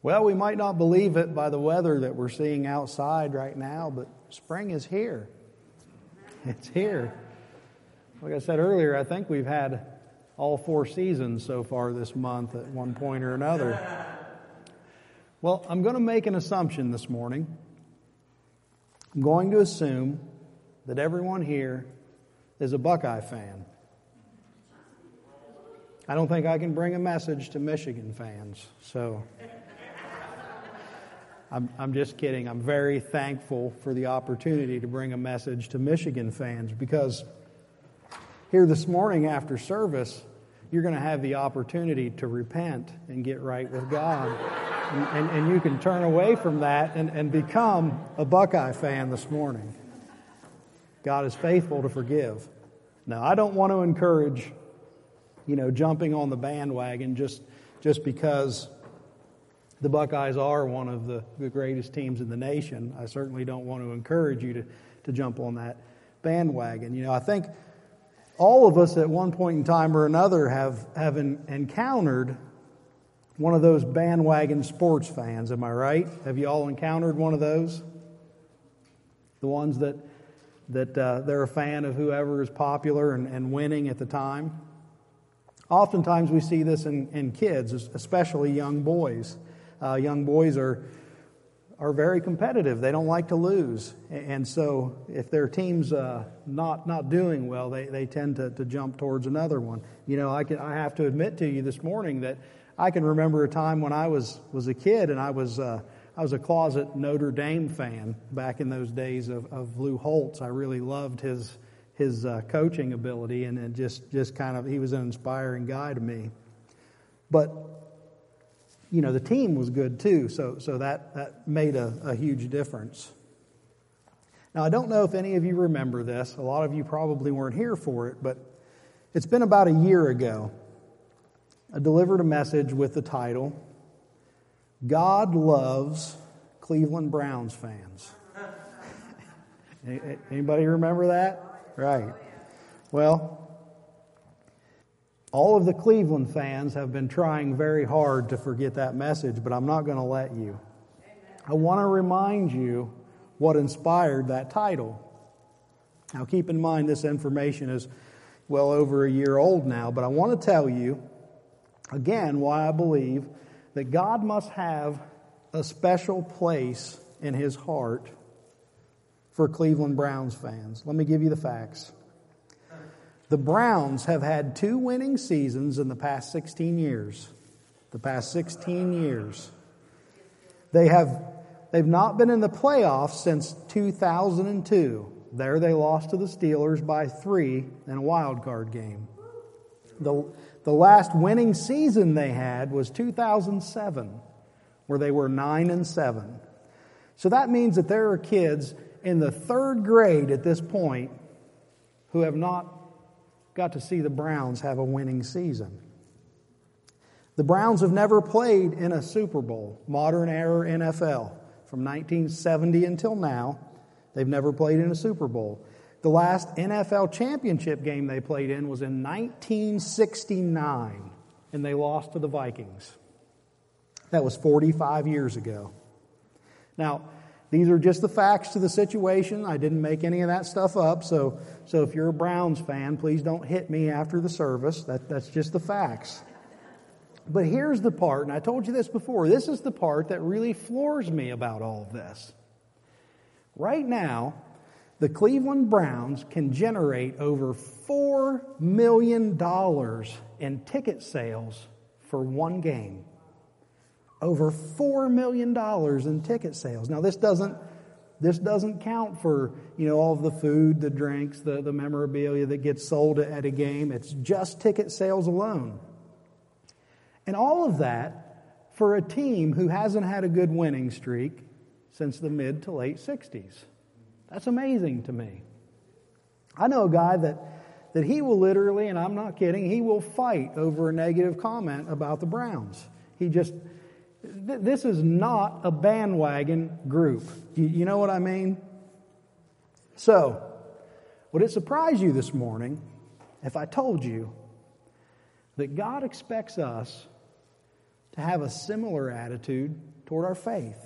Well, we might not believe it by the weather that we're seeing outside right now, but spring is here. It's here. Like I said earlier, I think we've had all 4 seasons so far this month at one point or another. Well, I'm going to make an assumption this morning. I'm going to assume that everyone here is a Buckeye fan. I don't think I can bring a message to Michigan fans, so I'm just kidding. I'm very thankful for the opportunity to bring a message to Michigan fans, because here this morning after service, you're going to have the opportunity to repent and get right with God. And you can turn away from that and become a Buckeye fan this morning. God is faithful to forgive. Now, I don't want to encourage, jumping on the bandwagon just because the Buckeyes are one of the greatest teams in the nation. I certainly don't want to encourage you to jump on that bandwagon. I think all of us at one point in time or another have encountered one of those bandwagon sports fans. Am I right? Have you all encountered one of those? The ones that they're a fan of whoever is popular and winning at the time. Oftentimes we see this in kids, especially young boys. Young boys are very competitive. They don't like to lose. And so if their team's not doing well, they tend to jump towards another one. I have to admit to you this morning that I can remember a time when I was a kid, and I was a closet Notre Dame fan back in those days of Lou Holtz. I really loved his coaching ability, and just kind of, he was an inspiring guy to me. But the team was good too, so that made a huge difference. Now, I don't know if any of you remember this. A lot of you probably weren't here for it, but it's been about a year ago. I delivered a message with the title, God Loves Cleveland Browns Fans. Anybody remember that? Right. Well, all of the Cleveland fans have been trying very hard to forget that message, but I'm not going to let you. I want to remind you what inspired that title. Now, keep in mind this information is well over a year old now, but I want to tell you again why I believe that God must have a special place in His heart for Cleveland Browns fans. Let me give you the facts. The Browns have had 2 winning seasons in the past 16 years. The past 16 years. They've not been in the playoffs since 2002. There they lost to the Steelers by 3 in a wild card game. The last winning season they had was 2007, where they were 9-7. So that means that there are kids in the 3rd grade at this point who have not got to see the Browns have a winning season. The Browns have never played in a Super Bowl, modern era NFL. From 1970 until now, they've never played in a Super Bowl. The last NFL championship game they played in was in 1969, and they lost to the Vikings. That was 45 years ago. Now, these are just the facts to the situation. I didn't make any of that stuff up, so if you're a Browns fan, please don't hit me after the service. That's just the facts. But here's the part, and I told you this before, this is the part that really floors me about all of this. Right now, the Cleveland Browns can generate over $4 million in ticket sales for one game. Over $4 million in ticket sales. Now, this doesn't count for, all of the food, the drinks, the memorabilia that gets sold at a game. It's just ticket sales alone. And all of that for a team who hasn't had a good winning streak since the mid to late 60s. That's amazing to me. I know a guy that he will literally, and I'm not kidding, he will fight over a negative comment about the Browns. This is not a bandwagon group. You know what I mean? So, would it surprise you this morning if I told you that God expects us to have a similar attitude toward our faith.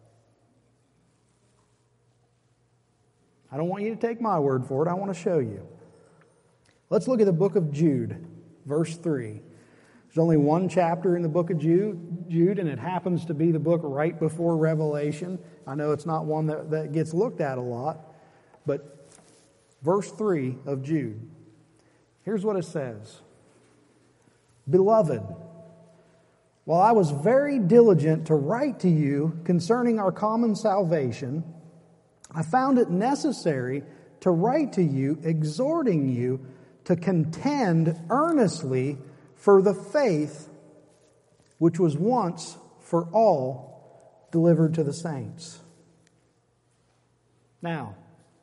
I don't want you to take my word for it. I want to show you. Let's look at the book of Jude, verse 3. There's only one chapter in the book of Jude, and it happens to be the book right before Revelation. I know it's not one that gets looked at a lot, but verse 3 of Jude. Here's what it says. Beloved, while I was very diligent to write to you concerning our common salvation, I found it necessary to write to you, exhorting you to contend earnestly for the faith which was once for all delivered to the saints. Now,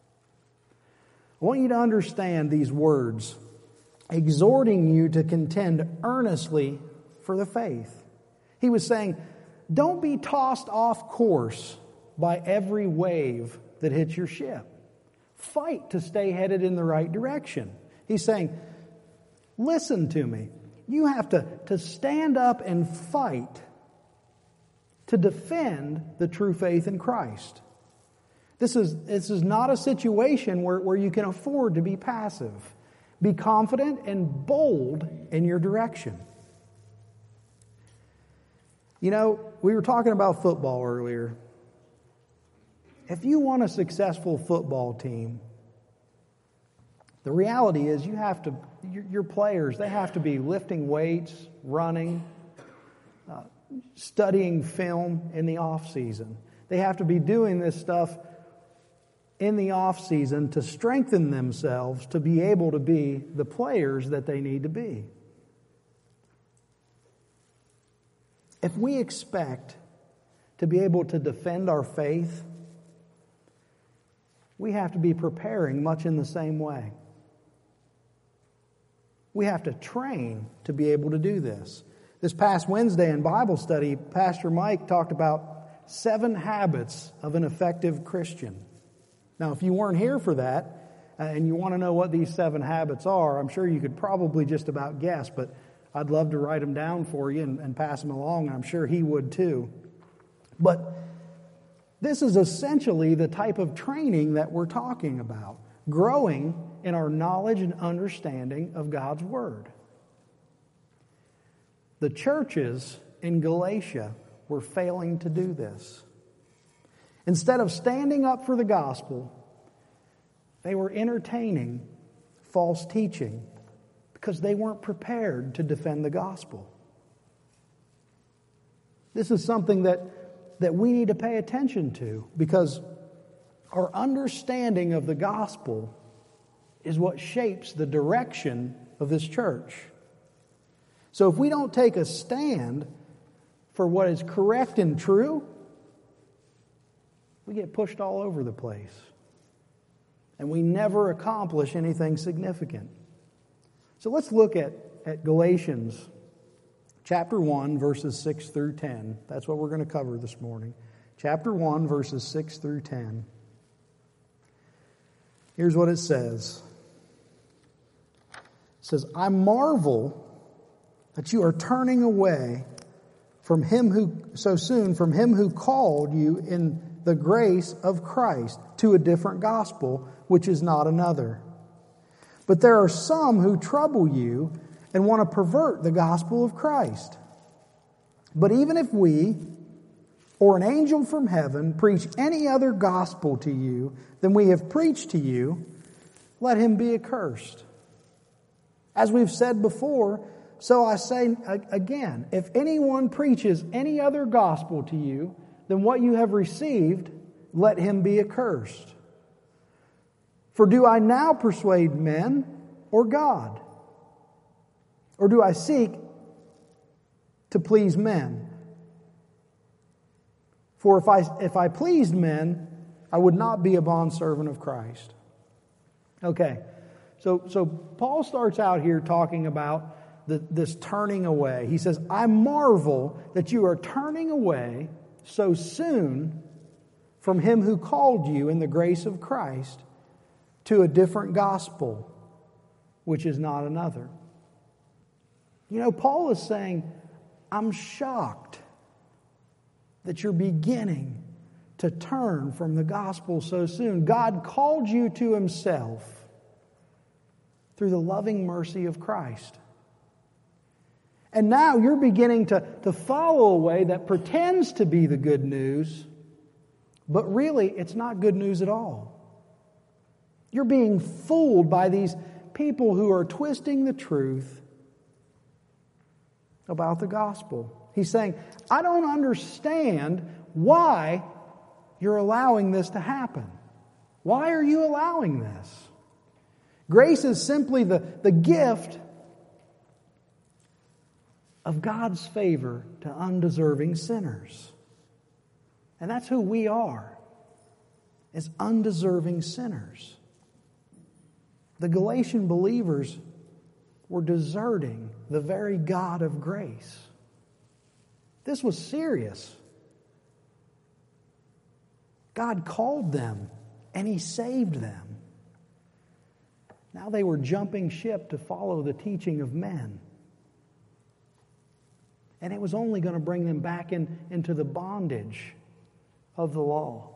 I want you to understand these words, exhorting you to contend earnestly for the faith. He was saying, don't be tossed off course by every wave that hits your ship. Fight to stay headed in the right direction. He's saying, listen to me. You have to stand up and fight to defend the true faith in Christ. This is not a situation where you can afford to be passive. Be confident and bold in your direction. You know, we were talking about football earlier. If you want a successful football team, the reality is your players, they have to be lifting weights, running, studying film in the off season. They have to be doing this stuff in the off season to strengthen themselves to be able to be the players that they need to be. If we expect to be able to defend our faith, we have to be preparing much in the same way. We have to train to be able to do this. This past Wednesday in Bible study, Pastor Mike talked about 7 habits of an effective Christian. Now, if you weren't here for that, and you want to know what these 7 habits are, I'm sure you could probably just about guess, but I'd love to write them down for you and pass them along, and I'm sure he would too. But this is essentially the type of training that we're talking about, growing in our knowledge and understanding of God's Word. The churches in Galatia were failing to do this. Instead of standing up for the gospel, they were entertaining false teaching because they weren't prepared to defend the gospel. This is something that we need to pay attention to, because our understanding of the gospel is what shapes the direction of this church. So if we don't take a stand for what is correct and true, we get pushed all over the place. And we never accomplish anything significant. So let's look at Galatians chapter 1, verses 6 through 10. That's what we're going to cover this morning. Chapter 1, verses 6 through 10. Here's what it says. It says, I marvel that you are turning away from him who called you in the grace of Christ to a different gospel, which is not another. But there are some who trouble you and want to pervert the gospel of Christ. But even if we, or an angel from heaven, preach any other gospel to you than we have preached to you, let him be accursed. As we've said before, so I say again, if anyone preaches any other gospel to you than what you have received, let him be accursed. For do I now persuade men or God? Or do I seek to please men? For if I pleased men, I would not be a bondservant of Christ. Okay, so Paul starts out here talking about this turning away. He says, I marvel that you are turning away so soon from him who called you in the grace of Christ to a different gospel, which is not another. You know, Paul is saying, I'm shocked that you're beginning to turn from the gospel so soon. God called you to Himself through the loving mercy of Christ. And now you're beginning to follow a way that pretends to be the good news, but really it's not good news at all. You're being fooled by these people who are twisting the truth about the gospel. He's saying, I don't understand why you're allowing this to happen. Why are you allowing this? Grace is simply the gift of God's favor to undeserving sinners. And that's who we are, as undeserving sinners. The Galatian believers were deserting the very God of grace. This was serious. God called them and He saved them. Now they were jumping ship to follow the teaching of men. And it was only going to bring them back into the bondage of the law.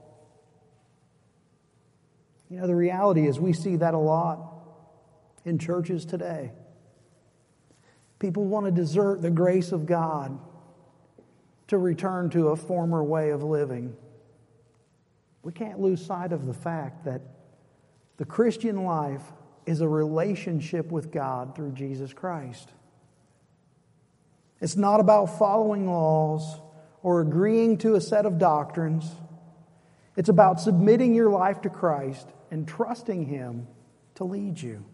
You know, the reality is we see that a lot in churches today. People want to desert the grace of God to return to a former way of living. We can't lose sight of the fact that the Christian life is a relationship with God through Jesus Christ. It's not about following laws or agreeing to a set of doctrines. It's about submitting your life to Christ and trusting Him to lead you.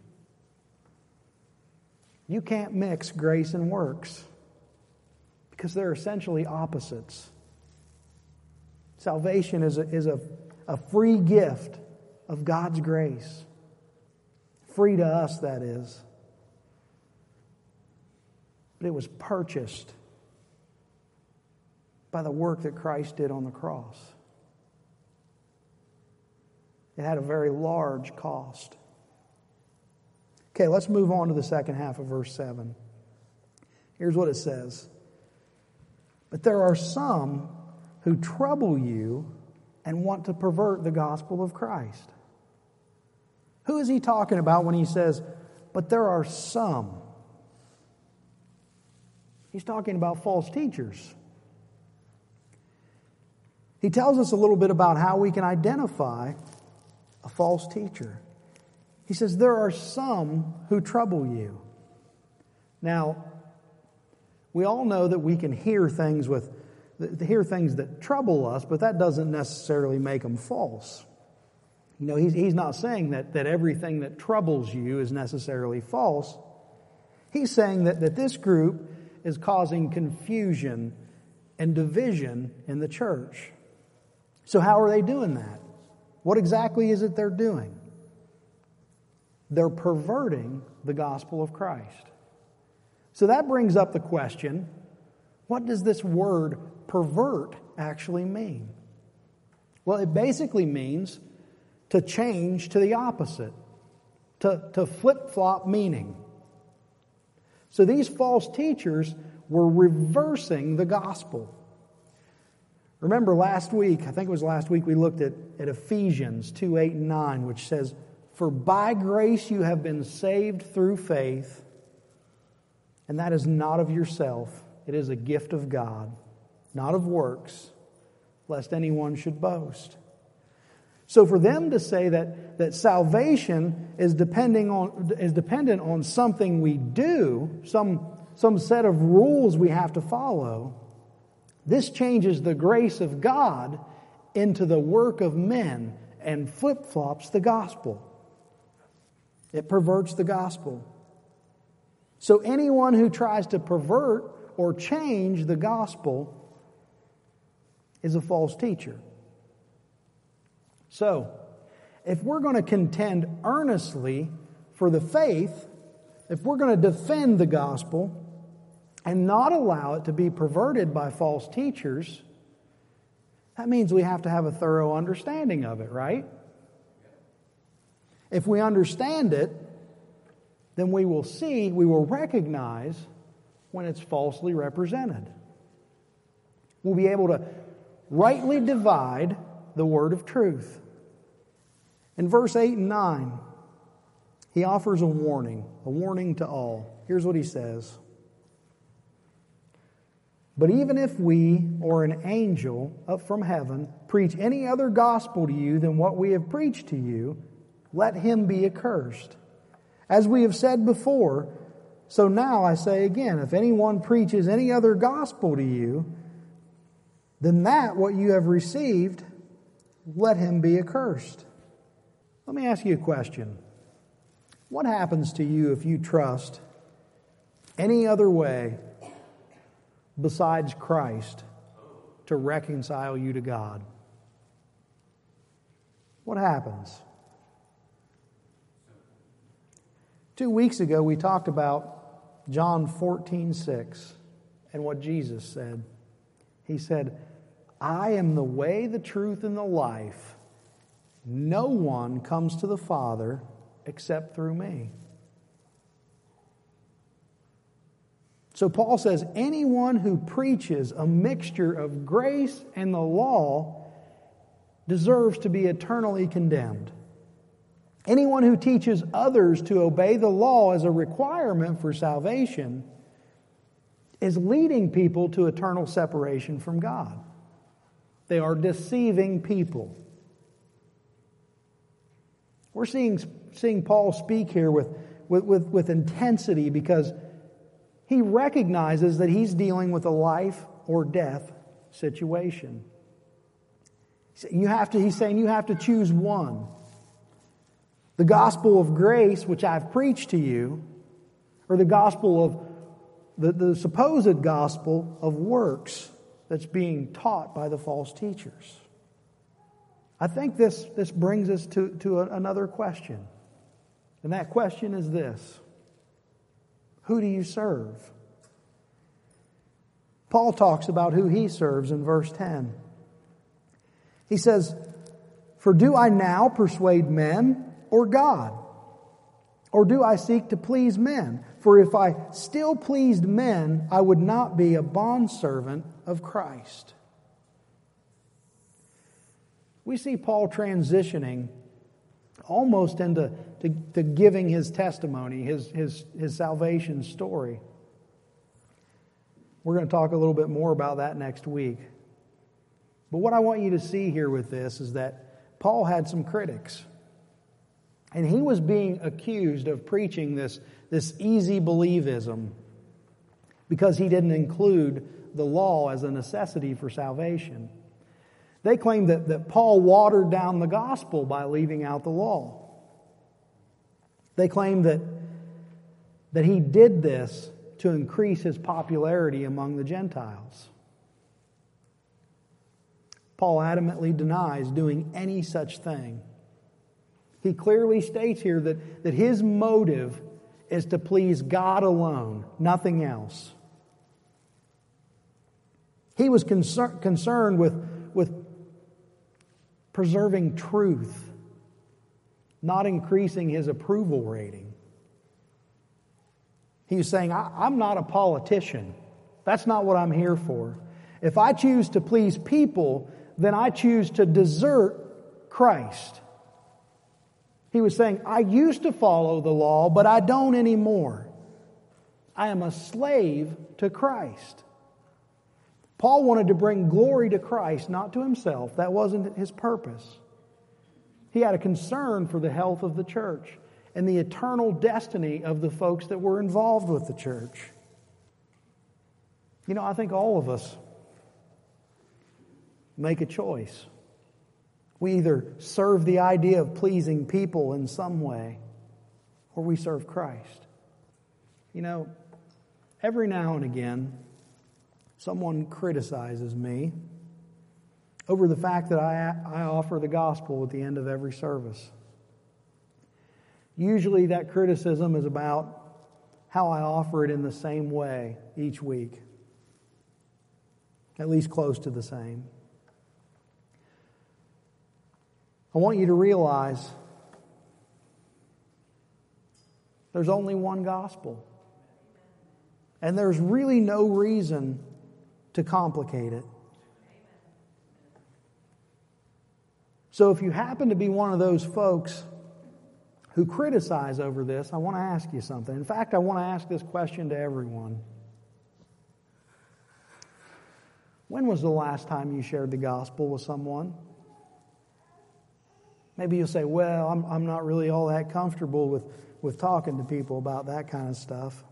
You can't mix grace and works because they're essentially opposites. Salvation is a free gift of God's grace. Free to us, that is. But it was purchased by the work that Christ did on the cross. It had a very large cost. Okay, let's move on to the second half of verse 7. Here's what it says. But there are some who trouble you and want to pervert the gospel of Christ. Who is he talking about when he says, but there are some? He's talking about false teachers. He tells us a little bit about how we can identify a false teacher. He says, there are some who trouble you. Now, we all know that we can hear things that trouble us, but that doesn't necessarily make them false. You know, he's not saying that everything that troubles you is necessarily false. He's saying that this group is causing confusion and division in the church. So how are they doing that? What exactly is it they're doing? They're perverting the gospel of Christ. So that brings up the question, what does this word pervert actually mean? Well, it basically means to change to the opposite, to flip-flop meaning. So these false teachers were reversing the gospel. Remember last week, I think it was last week, we looked at Ephesians 2, 8, and 9, which says, for by grace you have been saved through faith, and that is not of yourself. It is a gift of God, not of works, lest anyone should boast. So for them to say that salvation is dependent on something we do, some set of rules we have to follow, this changes the grace of God into the work of men and flip-flops the gospel. It perverts the gospel. So anyone who tries to pervert or change the gospel is a false teacher. So, if we're going to contend earnestly for the faith, if we're going to defend the gospel and not allow it to be perverted by false teachers, that means we have to have a thorough understanding of it, right? If we understand it, then we will recognize when it's falsely represented. We'll be able rightly divide the word of truth. In verse 8 and 9, he offers a warning to all. Here's what he says. But even if we or an angel up from heaven preach any other gospel to you than what we have preached to you, let him be accursed. As we have said before, so now I say again, if anyone preaches any other gospel to you than that what you have received, let him be accursed. Let me ask you a question. What happens to you if you trust any other way besides Christ to reconcile you to God? What happens? 2 weeks ago we talked about John 14:6 and what Jesus said. He said, I am the way, the truth, and the life. No one comes to the Father except through me. So Paul says anyone who preaches a mixture of grace and the law deserves to be eternally condemned. Anyone who teaches others to obey the law as a requirement for salvation is leading people to eternal separation from God. They are deceiving people. We're seeing Paul speak here with intensity because he recognizes that he's dealing with a life or death situation. He's saying you have to choose one. The gospel of grace, which I've preached to you, or the gospel of the supposed gospel of works that's being taught by the false teachers. I think this brings us to another question. And that question is this. Who do you serve? Paul talks about who he serves in verse 10. He says, for do I now persuade men or God? Or do I seek to please men? For if I still pleased men, I would not be a bondservant of Christ. We see Paul transitioning almost into giving his testimony, his salvation story. We're going to talk a little bit more about that next week. But what I want you to see here with this is that Paul had some critics. And he was being accused of preaching this easy believism because he didn't include the law as a necessity for salvation. They claimed that Paul watered down the gospel by leaving out the law. They claimed that he did this to increase his popularity among the Gentiles. Paul adamantly denies doing any such thing. He clearly states here that his motive is to please God alone, nothing else. He was concerned with preserving truth, not increasing his approval rating. He was saying, I'm not a politician. That's not what I'm here for. If I choose to please people, then I choose to desert Christ. He was saying, I used to follow the law, but I don't anymore. I am a slave to Christ. Paul wanted to bring glory to Christ, not to himself. That wasn't his purpose. He had a concern for the health of the church and the eternal destiny of the folks that were involved with the church. You know, I think all of us make a choice. We either serve the idea of pleasing people in some way, or we serve Christ. You know, every now and again, someone criticizes me over the fact that I offer the gospel at the end of every service. Usually that criticism is about how I offer it in the same way each week, at least close to the same. I want you to realize there's only one gospel. And there's really no reason to complicate it. So if you happen to be one of those folks who criticize over this, I want to ask you something. In fact, I want to ask this question to everyone. When was the last time you shared the gospel with someone? Maybe you'll say, well, I'm not really all that comfortable with talking to people about that kind of stuff.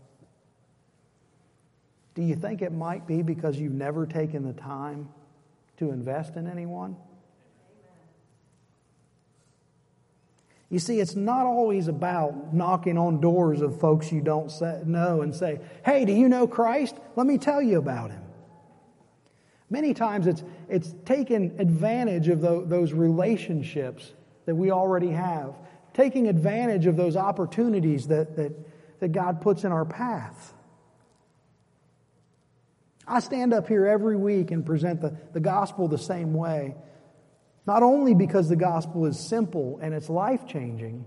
Do you think it might be because you've never taken the time to invest in anyone? You see, it's not always about knocking on doors of folks you don't know and say, hey, do you know Christ? Let me tell you about Him. Many times it's taking advantage of those relationships that we already have, taking advantage of those opportunities that God puts in our path. I stand up here every week and present the gospel the same way. Not only because the gospel is simple and it's life-changing,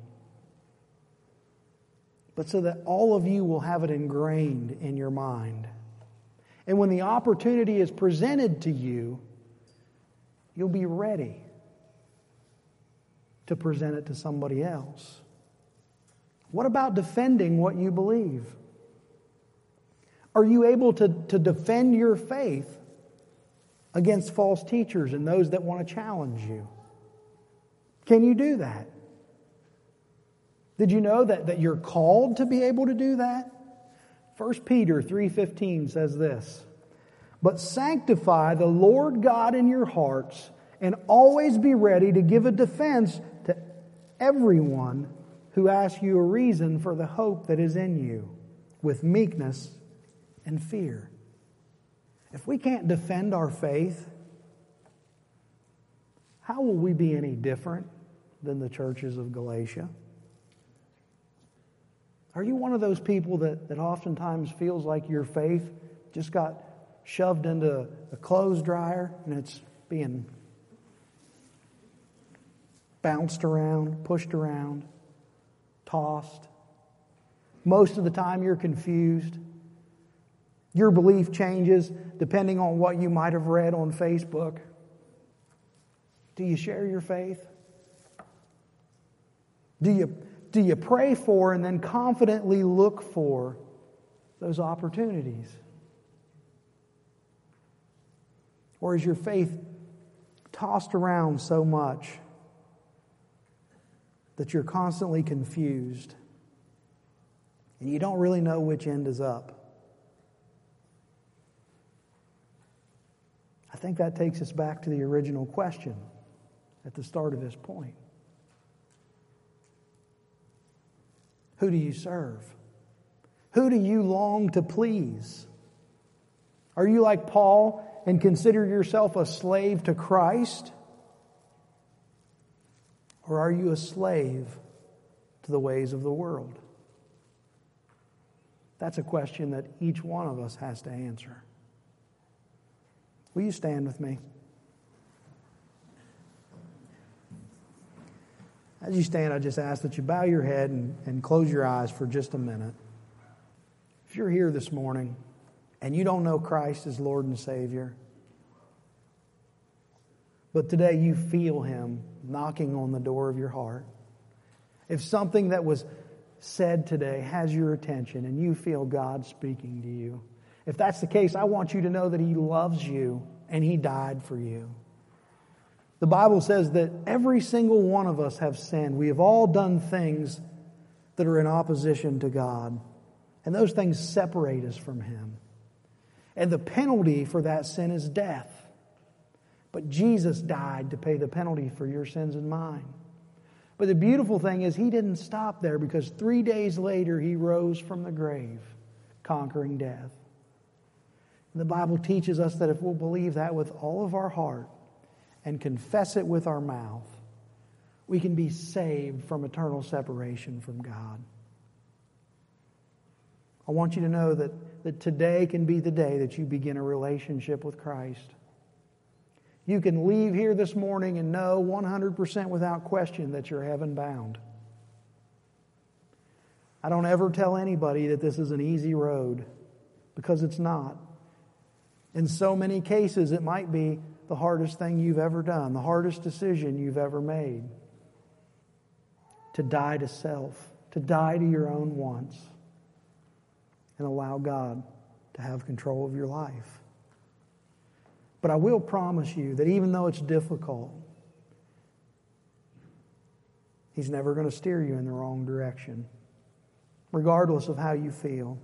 but so that all of you will have it ingrained in your mind. And when the opportunity is presented to you, you'll be ready to present it to somebody else. What about defending what you believe? Are you able to defend your faith against false teachers and those that want to challenge you? Can you do that? Did you know that you're called to be able to do that? 1 Peter 3:15 says this, "But sanctify the Lord God in your hearts, and always be ready to give a defense to everyone who asks you a reason for the hope that is in you, with meekness and fear." If we can't defend our faith, how will we be any different than the churches of Galatia? Are you one of those people that oftentimes feels like your faith just got shoved into a clothes dryer and it's being bounced around, pushed around, tossed? Most of the time you're confused. Your belief changes depending on what you might have read on Facebook. Do you share your faith? Do you pray for and then confidently look for those opportunities? Or is your faith tossed around so much that you're constantly confused and you don't really know which end is up? I think that takes us back to the original question at the start of this point. Who do you serve? Who do you long to please? Are you like Paul and consider yourself a slave to Christ? Or are you a slave to the ways of the world? That's a question that each one of us has to answer. Will you stand with me? As you stand, I just ask that you bow your head and close your eyes for just a minute. If you're here this morning and you don't know Christ as Lord and Savior, but today you feel Him knocking on the door of your heart, if something that was said today has your attention and you feel God speaking to you, if that's the case, I want you to know that He loves you and He died for you. The Bible says that every single one of us have sinned. We have all done things that are in opposition to God. And those things separate us from Him. And the penalty for that sin is death. But Jesus died to pay the penalty for your sins and mine. But the beautiful thing is He didn't stop there, because 3 days later He rose from the grave, conquering death. And the Bible teaches us that if we'll believe that with all of our heart and confess it with our mouth, we can be saved from eternal separation from God. I want you to know that today can be the day that you begin a relationship with Christ. You can leave here this morning and know 100% without question that you're heaven bound. I don't ever tell anybody that this is an easy road, because it's not. In so many cases, it might be the hardest thing you've ever done, the hardest decision you've ever made. To die to self, to die to your own wants, and allow God to have control of your life. But I will promise you that even though it's difficult, He's never going to steer you in the wrong direction, regardless of how you feel.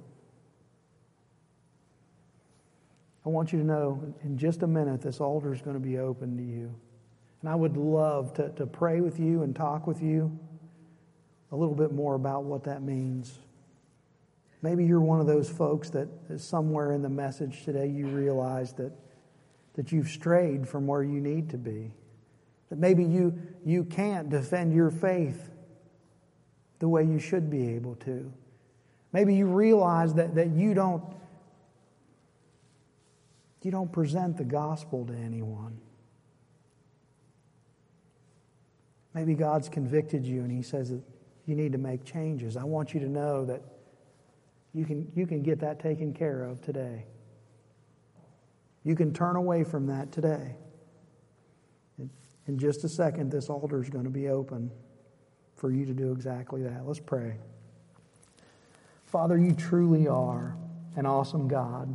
I want you to know in just a minute this altar is going to be open to you. And I would love to pray with you and talk with you a little bit more about what that means. Maybe you're one of those folks that somewhere in the message today you realize that you've strayed from where you need to be. That maybe you can't defend your faith the way you should be able to. Maybe you realize that you don't present the gospel to anyone. Maybe God's convicted you and He says that you need to make changes. I want you to know that you can get that taken care of today. You can turn away from that today. In just a second, this altar is going to be open for you to do exactly that. Let's pray. Father, you truly are an awesome God.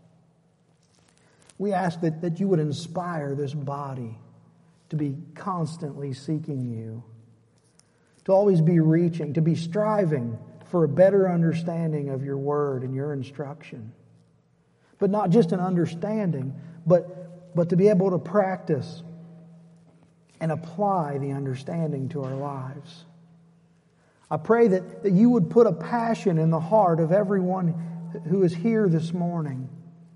We ask that you would inspire this body to be constantly seeking you, to always be reaching, to be striving for a better understanding of your word and your instruction. But not just an understanding, but to be able to practice and apply the understanding to our lives. I pray that you would put a passion in the heart of everyone who is here this morning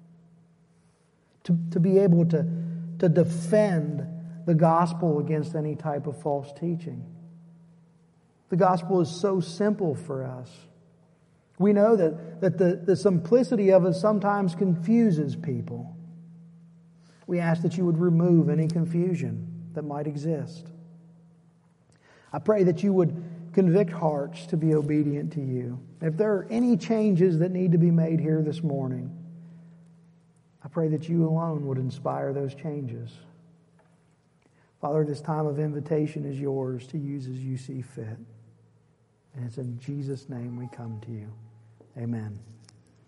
to be able to defend the gospel against any type of false teaching. The gospel is so simple for us. We know that the simplicity of it sometimes confuses people. We ask that you would remove any confusion that might exist. I pray that you would convict hearts to be obedient to you. If there are any changes that need to be made here this morning, I pray that you alone would inspire those changes. Father, this time of invitation is yours to use as you see fit. And it's in Jesus' name we come to you. Amen.